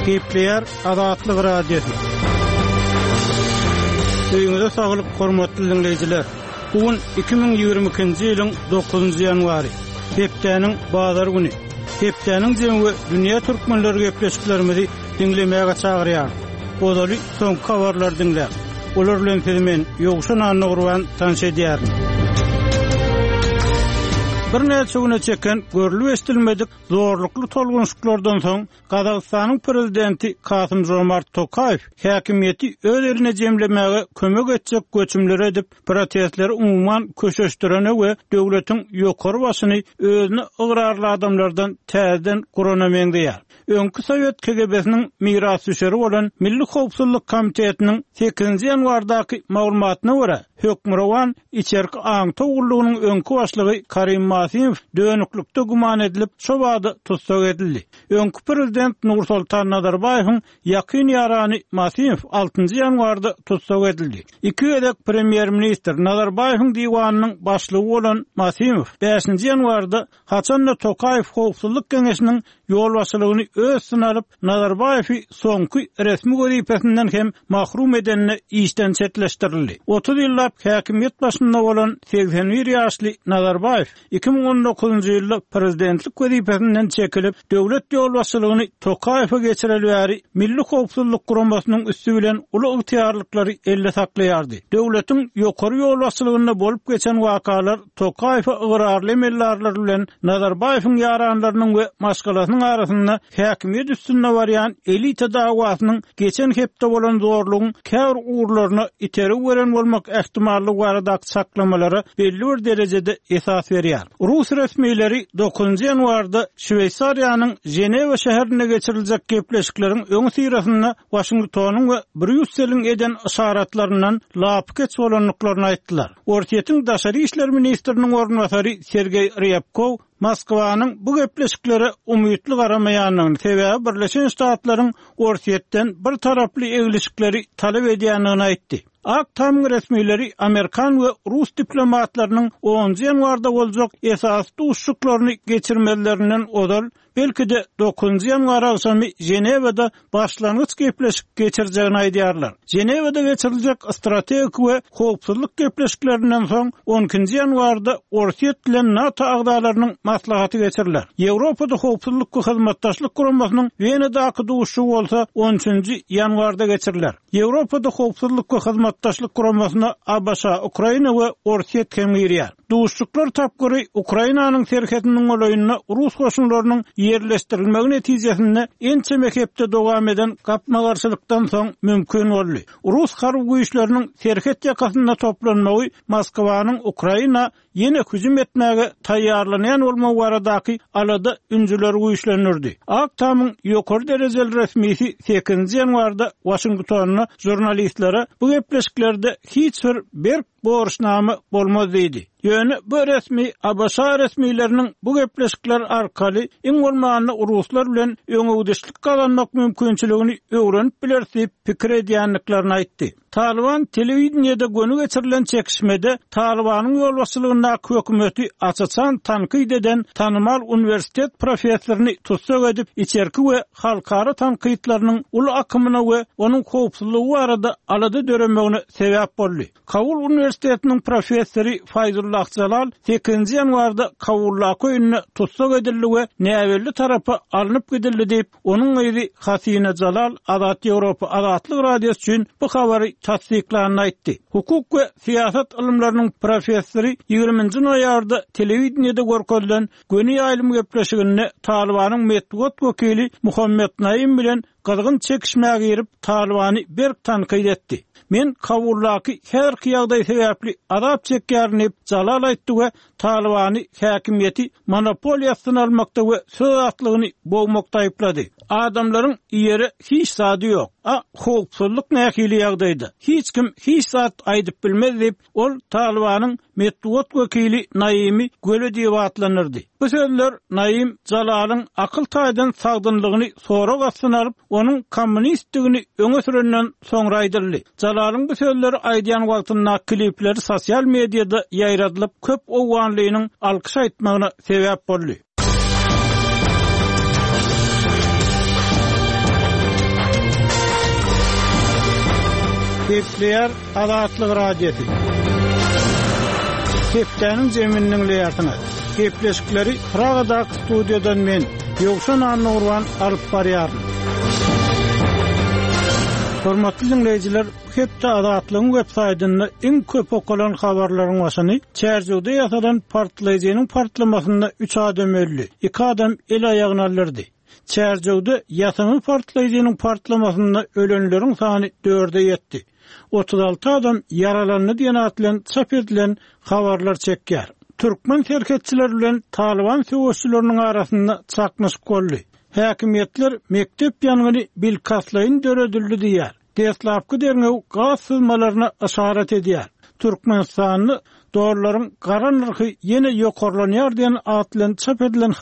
Gepleyer Azatlyk Radiosu. Öýüňize saglyk, hormatly dinleýijiler. Bugun 2022-nji ýylyň 9-njy ýanwary. Hepdeniň bazar güni. Hepdeniň jemgy dünýä türkmenleri gepleşiklerimizi dinlemäge çagyrýar. Odaly soňky habarlar dinler. Olar bilen filmen ýogşan anagurwan tanış edýär. Bir näçe güne çeken görülüp estilmedik zorlukly tolgunçluklardan soň Gazagystanyň prezidenti Kasym-Jomart Tokayew häkimiýeti öz eline jemlemäge kömek etjek göçümleri edip protestleri umumyň köşeşdirene we döwletiň ýokary başyny özüne ıgrarly adamlardan täzeden guranameýär. Öňkü Sowet KGB-siniň miras düşeri bolan Milli Howpsuzlyk Komitetiniň 8-nji ýanwardaky maglumatyna görä, hökümrawan içerki aň togurlugynyň öňkü başlygy Karim Masymow dönüklükde guman edilip şo bada tutsak edildi. Öňkü prezident Nursultan Nazarbayewiň ýakyn ýarany Masymow 6-njy ýanwarda tutsak edildi. Iki ýedek premier minister Nazarbayewiň diwanynyň başlygy bolan Masymow 5-nji ýanwarda Haçan Tokayew Howpsuzlyk Geňeşiniň ýol başlygyny öz synalyp Nazarbayewi soňky resmi wezipesinden hem mahrum edenine işden çetleşdirildi. 30 ýyllap häkimiýet başynda bolan 81 ýaşly Nazarbayew 2019-njy ýylda prezidentlik wezipesinden çekilip döwlet ýol başlygyny Tokayewa geçirilýäri Milli Howpsuzlyk Guramasynyň üstü bilen uly ygtyarlyklary elle saklaýardy. Döwletiň ýokary ýol başlygynda bolup geçen wakalar Tokayewa ıgrarly emellerler bilen Nazarbayewiň ýaranlarynyň we maşgalasynyň arasynda häkimiýet üstünde barýan elita dawasynyň geçen hepde bolan zorlugyň käwr uğurlaryna iteri weren bolmak ähtimallygy baradaky saklamalara belli bir derejede esas berýär. Rus resmiýetleri 9-njy ýanwarda Şweýsariýanyň Ženewa şäherine geçiriljek gepleşikleriň öňü syrasynda Washingtonyň we Brüsseliň eden işaratlarynyň lapy geç bolanlyklaryny aýtdylar. Ortiýetiň daşary işler ministriniň ornwasary Sergey Ryabkov Moskwanyň bu gepleşiklere umytly garamaýanyny sebäbi Birleşen Ştatlaryň ortiýetden bir taraply egilişikleri talep edýändigini aýtdy. Aktam resmiýetleri Amerikan we Rus diplomatlarynyň 10-njy ýanwarda boljak esasly uşşuklaryny geçirmelerinden odal belki de 9-njy ýanwar akşamy Ženewada başlangyç gepleşik geçirjegini aýdýarlar. Ženewada geçiriljek strategik we howpsuzlyk gepleşiklerinden soň 12-njy ýanwarda Ortiýet bilen NATO agdalarynyň maslahaty geçirilýär. Ýewropada howpsuzlyk we hyzmatdaşlyk guramasynyň Wenadaky duşuşy bolsa 13-njy ýanwarda geçirilýär. Ýewropada howpsuzlyk we hyzmatdaşlyk guramasyna Abaşa, Ukraina we Ortiýet kemgirýär. Duşuşyklar tapgyry Ukrainanyň serhetiniň olaýyna Rus goşunlarynyň yerleştirilmegi netijesinde ençe mekepde dowam eden gapmagarçylykdan soň mümkin boldy. Rus harby güýçleriniň serhet ýakasynda toplanmagy Moskwanyň Ukraina ýene hüjüm etmäge taýýarlanýan bolmagy baradaky alada ünsüler güýçlenirdi. Aktamyň ýokary derejeli resmisi 8-nji ýanwarda Washingtonyň jurnalistlere bu gepleşiklerde hiç bir borçnama bolmaz diýdi. Ýöne bu resmi Abaşa resmiýetleriniň bu gepleşikler arkaly iň bolmaganda Ruslar bilen öňüdüşlik kazanmak mümkinçiligini öwrenip bilersip pikir edýänliklaryny aýtdy. Taliban telewizionyada gönü geçirilen çekişmede Talibanyň ýol başlygyndaky hökümeti açaçan tankyd eden tanymal universitet professoryny tutsak edip içerki we halkara tankytlarynyň uly akymyna we onuň howpsuzlygy arada alada döremegine sebäp boldy. Kabul Universitetiniň professory Fayzullah Jalal 8-nji ýanwarda Kabulla köýüne tutsak edildi we näwelli tarapy alınıp gidildi diýip onuň ýeri Hasina Jalal Azat Ýewropa Azatlyk Radiosu üçin bu habary tasdiklanyny aýtdy. Hukuk we siýasat ilmläriniň professory 20-nji noýabrda telewizionyada görkezlen göni ýaýlym gepleşiginde Talibanyň medeniýet wekili Muhammed Naim bilen gazgyn çekişmäge girip Talibany bir tankyd etdi. Men Kabullaky her ýagdaý sebäpli azap çekýärni Jalal aýtdy we Talibany häkimiýeti monopoliýasyny almakda we söz atlygyny bogmakda aýplady. Adamlaryň ýeri hiç sady ýok. Howpsuzlyk nähili ýagdaýda hiç kim hiç zat aýdyp bilmez diýip ol Talibanyň medeniýet wekili Naimy göle diýip atlanyrdy. Bu sözler Naim Jalalyň akyl taýdan sagdynlygyny sonra gasynaryp onuň kommunistligini öňe sürenden soňra aýdyldy. Jalalyň bu sözleri aýdýan wagtynda klipleri sosial mediada ýaýradylyp köp owanlygynyň alkyş aýtmagyna sebäp boldy. Kepler Azatlyk radiosi. Keplerin zeminining leyartyna. Kepleşikleri Pragada studiyodan men Ýogşan Annurwan alyp barýarym. Hormatly dinleyijiler, hepde Azatlygyň websaýtynda iň köp okulan habarlaryň başyny Çerjewde ýasalan partlaýjynyň partlamasynda 3 adam öldü, 2 adam el aýagyny alyrdy. Çerjewde ýasalan partlaýjynyň partlamasynda ölenleriň sany 4-e ýetdi. 36 adam yaralandy diýen atlan çap edilen habarlar çekýär. Türkmen terketçiler bilen Taliban söwüşçüleriniň arasynda çakmyş boldy. Häkimetler mektep ýanyny bilkaslaýyn döredildi diýär. Deslapky derňew gaz sızmalaryna işaret edýär. Türkmenistanyň dollarlaryň gara narhy ýene ýokarlanýar diýen atlan çap edilen